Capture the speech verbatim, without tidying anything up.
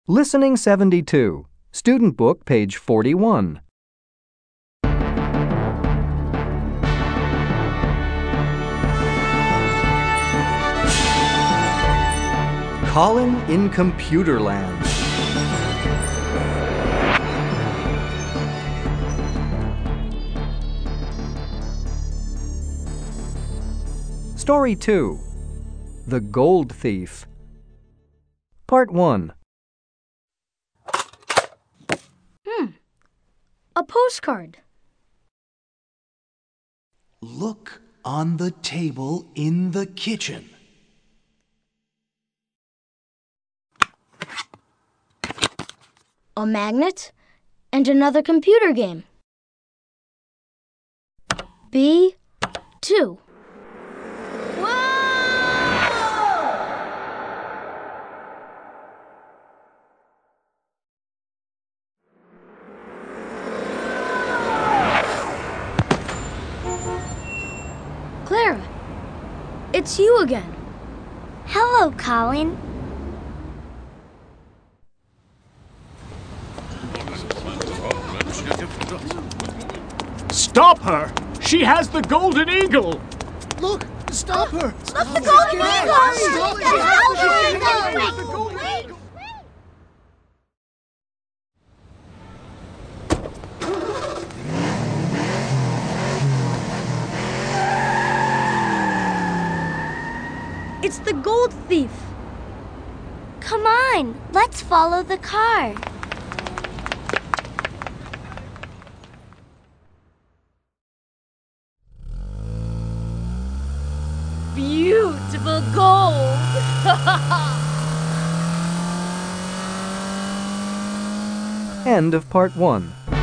Listening seventy-two, Student Book, page forty-one. Colin in Computerland. Story two. The Gold Thief. Part one. Hmm. A postcard. Look on the table in the kitchen. A magnet and another computer game. B two. Clara, it's you again. Hello, Colin. Stop her! She has the golden eagle! Look! Stop her! Look, the golden eagle! Stop The her! golden eagle! It's the gold thief. Come on, let's follow the car. Beautiful gold. End of part one.